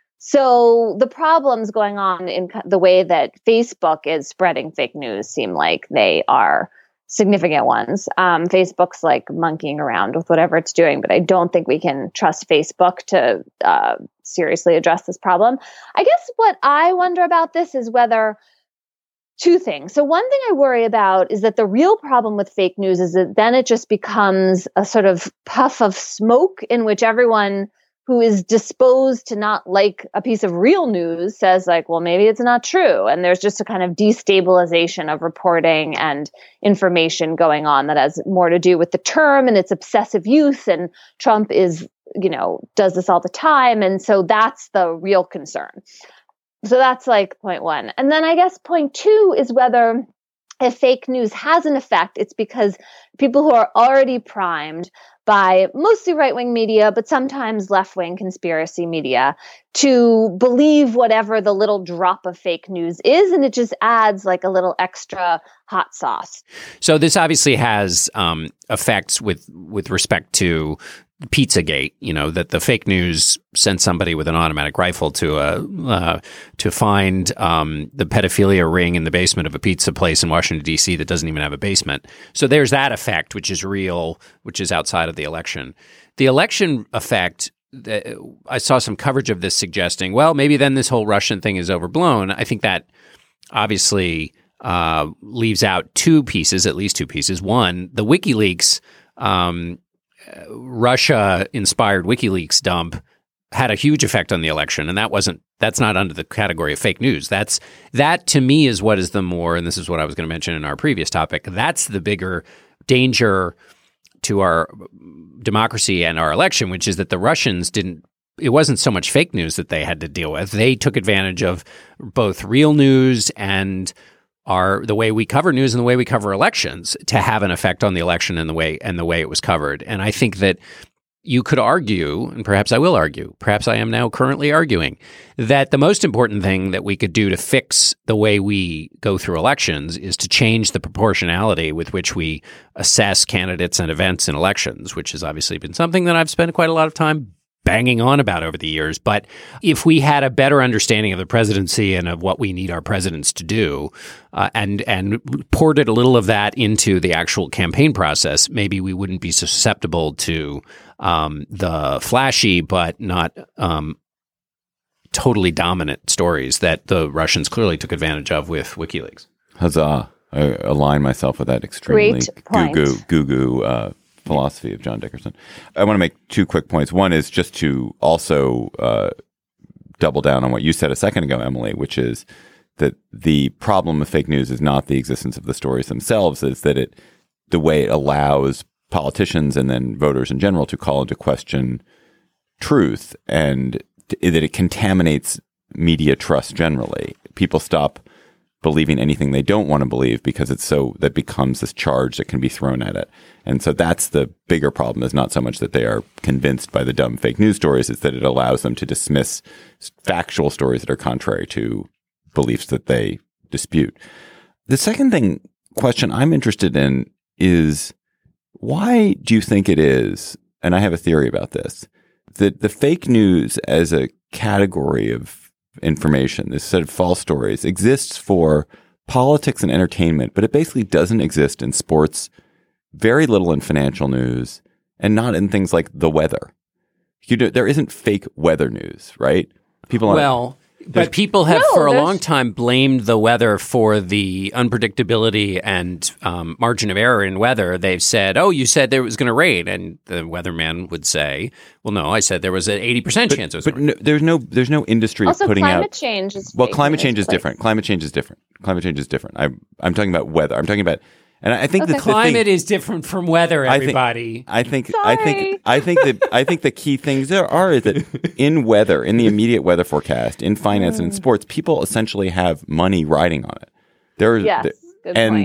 So the problems going on in the way that Facebook is spreading fake news seem like they are significant ones. Um, Facebook's like monkeying around with whatever it's doing, but I don't think we can trust Facebook to uh, seriously address this problem. I guess what I wonder about this is whether two things. So one thing I worry about is that the real problem with fake news is that then it just becomes a sort of puff of smoke in which everyone who is disposed to not like a piece of real news says like, well, maybe it's not true. And there's just a kind of destabilization of reporting and information going on that has more to do with the term and its obsessive use. And Trump is, you know, does this all the time. And so that's the real concern. So that's like point one. And then I guess point two is whether if fake news has an effect, it's because people who are already primed by mostly right-wing media, but sometimes left-wing conspiracy media, to believe whatever the little drop of fake news is, and it just adds like a little extra hot sauce. So this obviously has um, effects with with respect to Pizzagate, you know, that the fake news sent somebody with an automatic rifle to uh, uh, to find um, the pedophilia ring in the basement of a pizza place in Washington, D C that doesn't even have a basement. So there's that effect, which is real, which is outside of the election. The election effect, uh, I saw some coverage of this suggesting, well, maybe then this whole Russian thing is overblown. I think that obviously uh, leaves out two pieces, at least two pieces. One, the WikiLeaks um Russia-inspired WikiLeaks dump had a huge effect on the election, and that wasn't that's not under the category of fake news. That's that to me is what is the more, and this is what I was going to mention in our previous topic. That's the bigger danger to our democracy and our election, which is that the Russians didn't. It wasn't so much fake news that they had to deal with. They took advantage of both real news and are the way we cover news and the way we cover elections to have an effect on the election and the way and the way it was covered. And I think that you could argue, and perhaps I will argue, perhaps I am now currently arguing, that the most important thing that we could do to fix the way we go through elections is to change the proportionality with which we assess candidates and events in elections, which has obviously been something that I've spent quite a lot of time banging on about over the years. But if we had a better understanding of the presidency and of what we need our presidents to do, uh, and and ported a little of that into the actual campaign process, maybe we wouldn't be susceptible to um, the flashy but not um, totally dominant stories that the Russians clearly took advantage of with WikiLeaks. Huzzah. I align myself with that extremely goo-goo, goo-goo uh philosophy of John Dickerson. I want to make two quick points. One is just to also uh, double down on what you said a second ago, Emily, which is that the problem of fake news is not the existence of the stories themselves, it's that it the way it allows politicians and then voters in general to call into question truth, and t- that it contaminates media trust generally. People stop believing anything they don't want to believe because it's so that becomes this charge that can be thrown at it. And so that's the bigger problem, is not so much that they are convinced by the dumb fake news stories, it's that it allows them to dismiss factual stories that are contrary to beliefs that they dispute. The second thing, question I'm interested in is, why do you think it is, and I have a theory about this, that the fake news as a category of information, this set of false stories, exists for politics and entertainment, but it basically doesn't exist in sports, very little in financial news, and not in things like the weather. You do, there isn't fake weather news, right? People on, well, but people have no, for a there's... long time blamed the weather for the unpredictability and um, margin of error in weather. They've said, oh, you said there was going to rain. And the weatherman would say, well, no, I said there was an eighty percent but, chance it was But going to rain. no, there's no there's no industry also, putting climate out. change is well, fake climate news, change is but- different. Climate change is different. Climate change is different. I'm I'm talking about weather. I'm talking about, and I think Okay. that the Climate thing, is different from weather, I think- everybody. I think I Sorry. think I think that I think the key things there are is that in weather, in the immediate weather forecast, in finance and in sports, people essentially have money riding on it. There, Yes, there- good and point.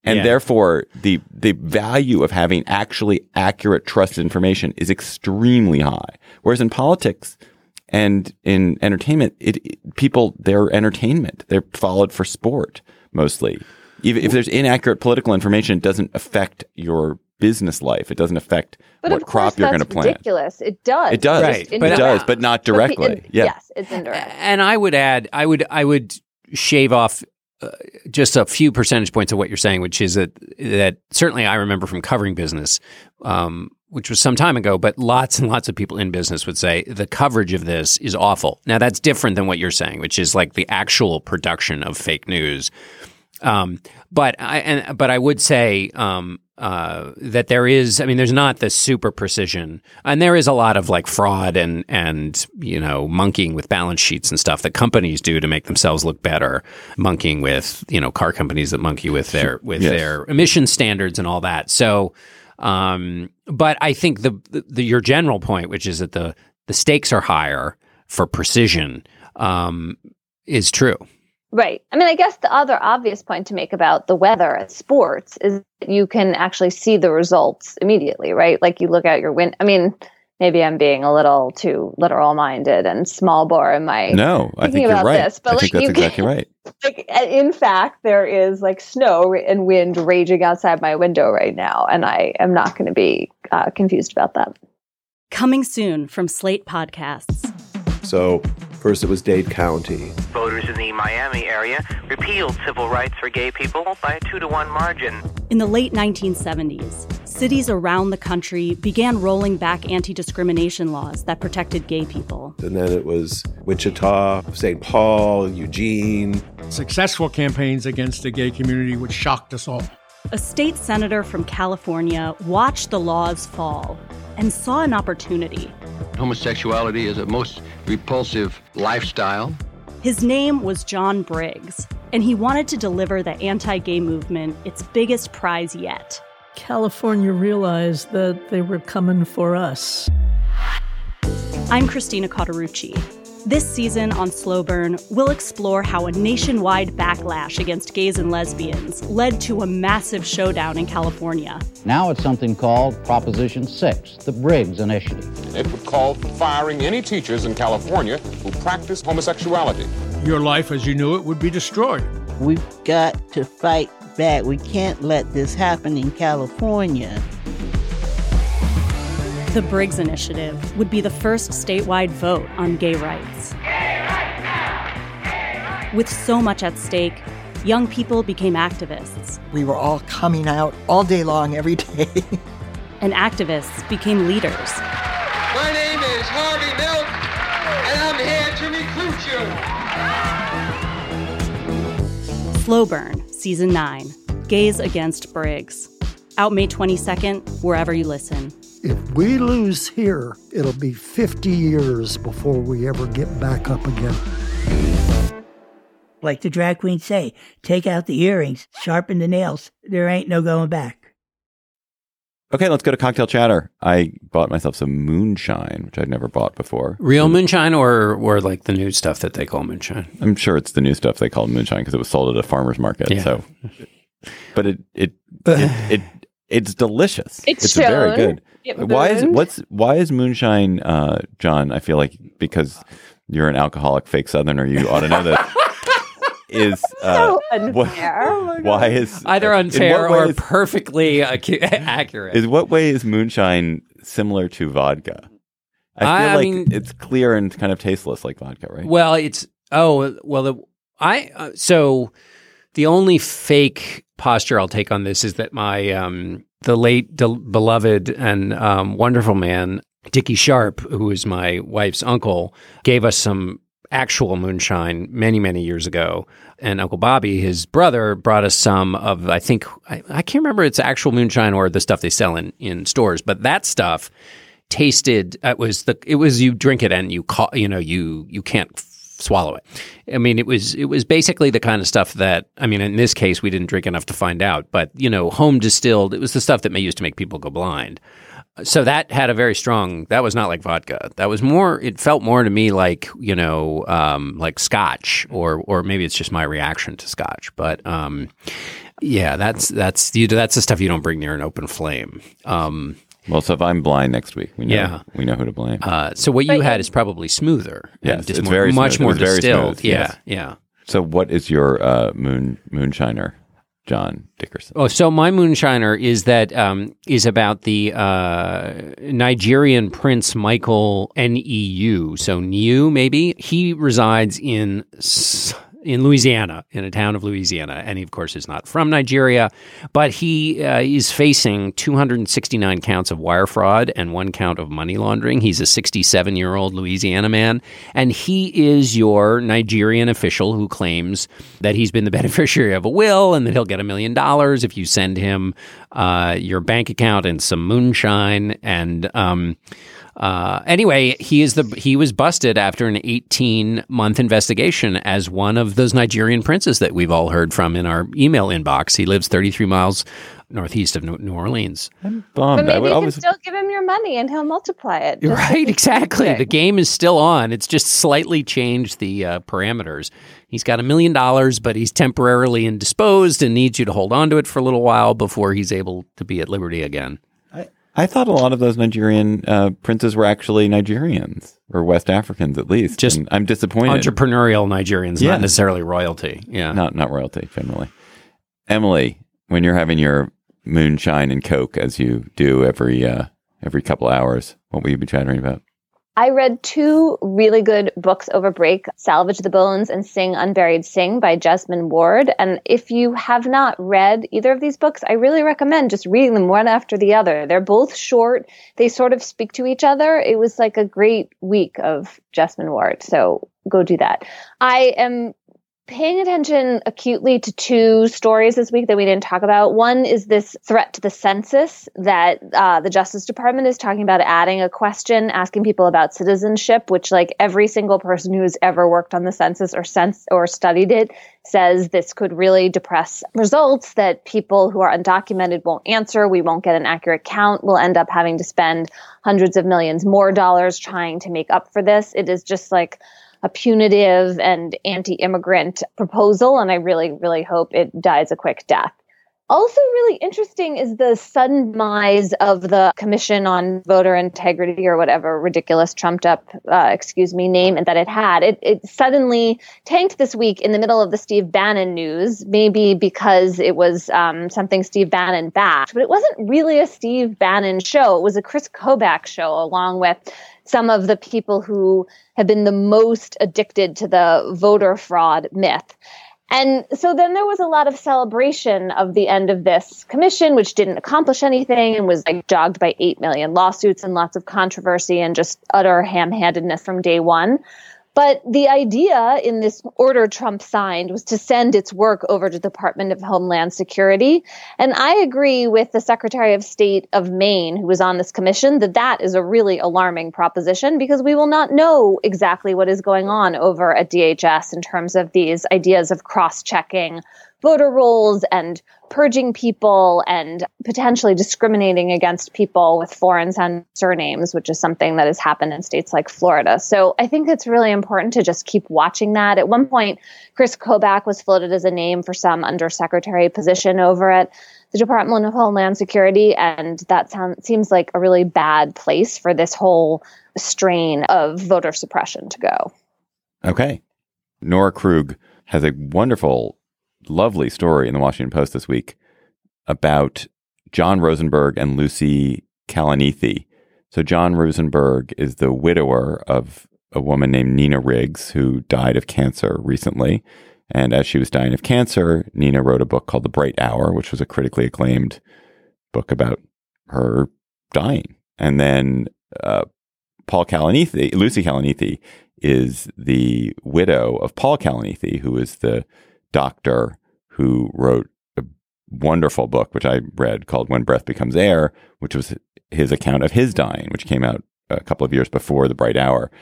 And Yeah. therefore, the the value of having actually accurate, trusted information is extremely high. Whereas in politics and in entertainment, it, it people they're entertainment. They're followed for sport mostly. Even if there's inaccurate political information, it doesn't affect your business life. It doesn't affect But what of crop course, you're that's going to plant. ridiculous. It does. It does. Right. Just It But- does, but not But the directly. in- yeah. Yes, it's indirect. And I would add, I would, I would shave off uh, just a few percentage points of what you're saying, which is that that certainly I remember from covering business, um, which was some time ago. But lots and lots of people in business would say the coverage of this is awful. Now that's different than what you're saying, which is like the actual production of fake news. Um, but I and but I would say um, uh, that there is. I mean, there's not the super precision, and there is a lot of like fraud and and you know monkeying with balance sheets and stuff that companies do to make themselves look better. Monkeying with you know car companies that monkey with their with Yes. their emission standards and all that. So, um, but I think the, the, the your general point, which is that the the stakes are higher for precision, um, is true. Right. I mean, I guess the other obvious point to make about the weather at sports is that you can actually see the results immediately, right? Like you look out your window. I mean, maybe I'm being a little too literal minded and small bore in my No, I thinking think you're about right. this, but I think like that's you exactly can, right. like, in fact, there is like snow and wind raging outside my window right now, and I am not going to be uh, confused about that. Coming soon from Slate Podcasts. So first it was Dade County. Voters in the Miami area repealed civil rights for gay people by a two to one margin. In the late nineteen seventies, cities around the country began rolling back anti-discrimination laws that protected gay people. And then it was Wichita, Saint Paul, Eugene. Successful campaigns against the gay community, which shocked us all. A state senator from California watched the laws fall and saw an opportunity. Homosexuality is a most repulsive lifestyle. His name was John Briggs, and he wanted to deliver the anti-gay movement its biggest prize yet. California realized that they were coming for us. I'm Christina Cauterucci. This season on Slow Burn, we'll explore how a nationwide backlash against gays and lesbians led to a massive showdown in California. Now it's something called Proposition six, the Briggs Initiative. It would call for firing any teachers in California who practice homosexuality. Your life as you knew it would be destroyed. We've got to fight back. We can't let this happen in California. The Briggs Initiative would be the first statewide vote on gay rights. Gay rights now! Gay rights! With so much at stake, young people became activists. We were all coming out all day long, every day. And activists became leaders. My name is Harvey Milk, and I'm here to recruit you. Slow Burn, Season nine, Gays Against Briggs. Out May twenty-second, wherever you listen. If we lose here, it'll be fifty years before we ever get back up again. Like the drag queens say, take out the earrings, sharpen the nails. There ain't no going back. Okay, let's go to Cocktail Chatter. I bought myself some moonshine, which I'd never bought before. Real moonshine or, or like the new stuff that they call moonshine? I'm sure it's the new stuff they call moonshine because it was sold at a farmer's market. Yeah. So, but it it it, it it's delicious. It's, it's shown. very good. It why is burned. what's why is moonshine, uh, John? I feel like because you're an alcoholic fake Southerner, you ought to know this. Is uh, so unfair. What, why is either uh, unfair or is, perfectly acu- accurate? Is what way is moonshine similar to vodka? I feel I, like I mean, it's clear and kind of tasteless like vodka, right? Well, it's oh well. The, I uh, so the only fake posture I'll take on this is that my um, the late de- beloved and um, wonderful man Dickie Sharp, who is my wife's uncle, gave us some actual moonshine many, many years ago. And Uncle Bobby, his brother, brought us some of, I think, I, I can't remember it's actual moonshine or the stuff they sell in, in stores, but that stuff tasted, it was the, it was you drink it and you call, you know, you, you can't f- swallow it. I mean, it was, it was basically the kind of stuff that, I mean, in this case, we didn't drink enough to find out, but, you know, home distilled, it was the stuff that may used to make people go blind. So that had a very strong, that was not like vodka. That was more, it felt more to me like, you know, um, like scotch or or maybe it's just my reaction to scotch. But um, Yeah, that's that's you, that's the stuff you don't bring near an open flame. Um, well, so if I'm blind next week, we know yeah. we know who to blame. Uh, so what you but, had is probably smoother. Yes, it's it's more, very much smooth. more It was very distilled. smooth, yeah, yes. yeah. So what is your uh, moon moonshiner, John Dickerson? Oh, so my moonshiner is that um, is about the uh, Nigerian Prince Michael N E U. So Niu, maybe he resides in in Louisiana, in a town of Louisiana, and he of course is not from Nigeria, but he uh, is facing two hundred sixty-nine counts of wire fraud and one count of money laundering. He's a sixty-seven year old Louisiana man, and he is your Nigerian official who claims that he's been the beneficiary of a will and that he'll get a million dollars if you send him uh, your bank account and some moonshine. And um, uh, anyway, he is the he was busted after an eighteen month investigation as one of those Nigerian princes that we've all heard from in our email inbox. He lives thirty-three miles northeast of New Orleans. I'm bummed. But maybe I would you always... can still give him your money and he'll multiply it. just Right, like exactly. music. The game is still on. It's just slightly changed the uh, parameters. He's got a million dollars, but he's temporarily indisposed and needs you to hold on to it for a little while before he's able to be at liberty again. I, I thought a lot of those Nigerian uh, princes were actually Nigerians or West Africans at least. Just and I'm disappointed. Entrepreneurial Nigerians, Yeah. not necessarily royalty. Yeah, Not not royalty generally. Emily, when you're having your moonshine and Coke as you do every uh, every couple hours, what will you be chattering about? I read two really good books over break, Salvage the Bones and Sing Unburied Sing by Jesmyn Ward. And if you have not read either of these books, I really recommend just reading them one after the other. They're both short. They sort of speak to each other. It was like a great week of Jesmyn Ward. So go do that. I am paying attention acutely to two stories this week that we didn't talk about. One is this threat to the census that uh, the Justice Department is talking about adding a question, asking people about citizenship, which like every single person who's ever worked on the census or sense or studied it says this could really depress results, that people who are undocumented won't answer. We won't get an accurate count. We'll end up having to spend hundreds of millions more dollars trying to make up for this. It is just like a punitive and anti-immigrant proposal, and I really, really hope it dies a quick death. Also really interesting is the sudden demise of the Commission on Voter Integrity, or whatever ridiculous trumped up, uh, excuse me, name that it had. It, it suddenly tanked this week in the middle of the Steve Bannon news, maybe because it was um, something Steve Bannon backed, but it wasn't really a Steve Bannon show. It was a Chris Kobach show, along with some of the people who have been the most addicted to the voter fraud myth. And so then there was a lot of celebration of the end of this commission, which didn't accomplish anything and was like dogged by eight million lawsuits and lots of controversy and just utter ham-handedness from day one. But the idea in this order Trump signed was to send its work over to the Department of Homeland Security. And I agree with the Secretary of State of Maine, who was on this commission, that that is a really alarming proposition, because we will not know exactly what is going on over at D H S in terms of these ideas of cross-checking voter rolls and purging people and potentially discriminating against people with foreign surnames, which is something that has happened in states like Florida. So I think it's really important to just keep watching that. At one point, Chris Kobach was floated as a name for some undersecretary position over at the Department of Homeland Security, and that sound, seems like a really bad place for this whole strain of voter suppression to go. Okay. Nora Krug has a wonderful lovely story in the Washington Post this week about John Rosenberg and Lucy Kalanithi. So John Rosenberg is the widower of a woman named Nina Riggs, who died of cancer recently. And as she was dying of cancer, Nina wrote a book called The Bright Hour, which was a critically acclaimed book about her dying. And then uh, Paul Kalanithi, Lucy Kalanithi, is the widow of Paul Kalanithi, who is the doctor who wrote a wonderful book, which I read, called When Breath Becomes Air, which was his account of his dying, which came out a couple of years before The Bright Hour.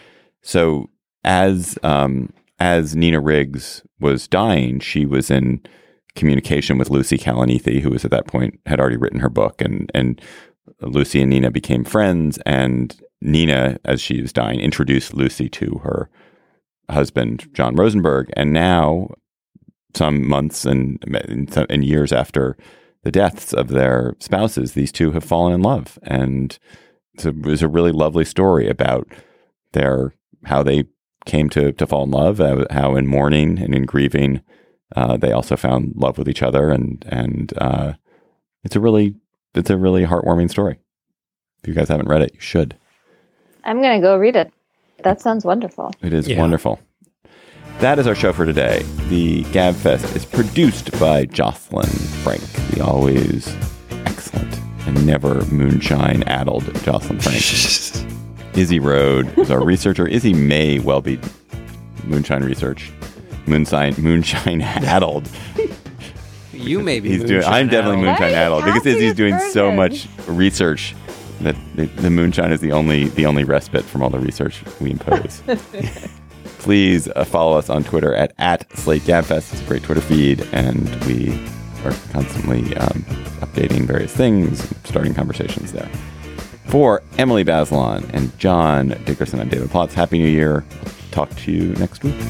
So as um, as Nina Riggs was dying, she was in communication with Lucy Kalanithi, who was at that point had already written her book, and and Lucy and Nina became friends. And Nina, as she was dying, introduced Lucy to her husband, John Rosenberg, and now some months and, and years after the deaths of their spouses, these two have fallen in love. And it's a, it was a really lovely story about their how they came to, to fall in love, how in mourning and in grieving, uh, they also found love with each other. And and uh, it's a really it's a really heartwarming story. If you guys haven't read it, you should. I'm going to go read it. That sounds wonderful. It is Yeah. wonderful. That is our show for today. The Gabfest is produced by Jocelyn Frank, the always excellent and never moonshine-addled Jocelyn Frank. Izzy Rode is our researcher. Izzy may well be moonshine research. Moonshine, moonshine-addled. You may be He's doing. I'm definitely moonshine-addled because Izzy's doing so version. much research that the, the moonshine is the only the only respite from all the research we impose. Please uh, follow us on Twitter at, at Slate Gabfest. It's a great Twitter feed, and we are constantly um, updating various things, starting conversations there. For Emily Bazelon and John Dickerson, I'm David Plotz. Happy New Year. Talk to you next week.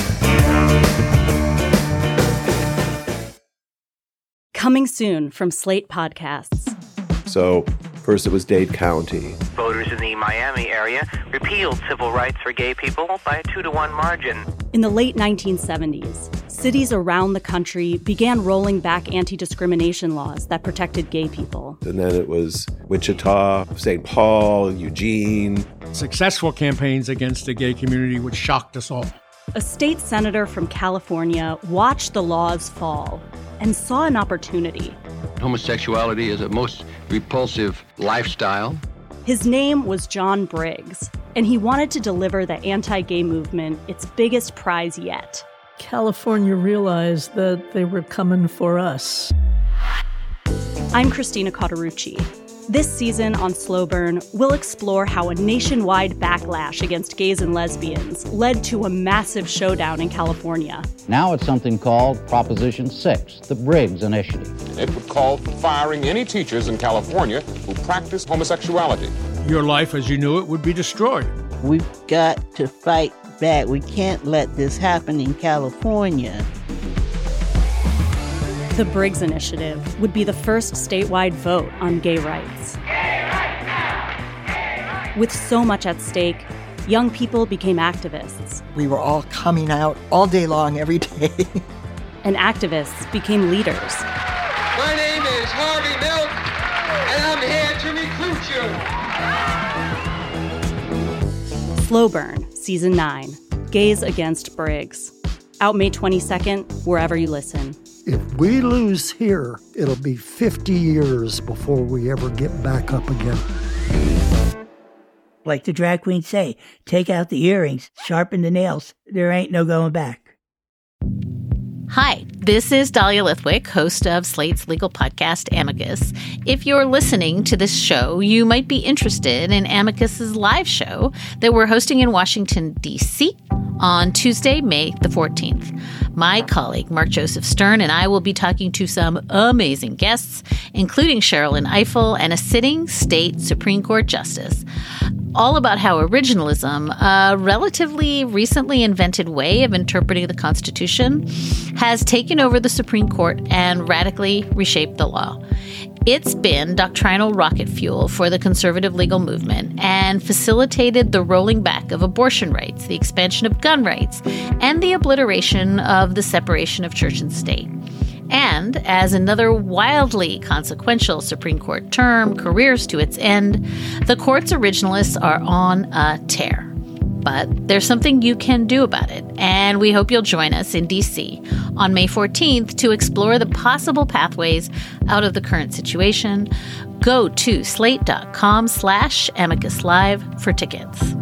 Coming soon from Slate Podcasts. So first it was Dade County. Voters in the Miami area repealed civil rights for gay people by a two to one margin. In the late nineteen seventies, cities around the country began rolling back anti-discrimination laws that protected gay people. And then it was Wichita, Saint Paul, Eugene. Successful campaigns against the gay community, which shocked us all. A state senator from California watched the laws fall and saw an opportunity. Homosexuality is a most repulsive lifestyle. His name was John Briggs, and he wanted to deliver the anti-gay movement its biggest prize yet. California realized that they were coming for us. I'm Christina Cauterucci. This season on Slow Burn, we'll explore how a nationwide backlash against gays and lesbians led to a massive showdown in California. Now it's something called Proposition six, the Briggs Initiative. It would call for firing any teachers in California who practice homosexuality. Your life as you knew it would be destroyed. We've got to fight back. We can't let this happen in California. The Briggs Initiative would be the first statewide vote on gay rights. Gay rights now! Gay rights! With so much at stake, young people became activists, We were all coming out all day long, every day. and activists became leaders. My name is Harvey Milk, and I'm here to recruit you. Slow Burn, Season nine, Gays Against Briggs. Out May twenty-second, wherever you listen. If we lose here, it'll be fifty years before we ever get back up again. Like the drag queens say, take out the earrings, sharpen the nails. There ain't no going back. Hi, this is Dahlia Lithwick, host of Slate's legal podcast, Amicus. If you're listening to this show, you might be interested in Amicus's live show that we're hosting in Washington, D C on Tuesday, May the fourteenth. My colleague, Mark Joseph Stern, and I will be talking to some amazing guests, including Sherilyn Ifill and a sitting state Supreme Court justice, all about how originalism, a relatively recently invented way of interpreting the Constitution, has taken over the Supreme Court and radically reshaped the law. It's been doctrinal rocket fuel for the conservative legal movement and facilitated the rolling back of abortion rights, the expansion of gun rights, and the obliteration of the separation of church and state. And as another wildly consequential Supreme Court term careers to its end, the court's originalists are on a tear. But there's something you can do about it, and we hope you'll join us in D C on May fourteenth to explore the possible pathways out of the current situation. Go to slate.com slash amicus live for tickets.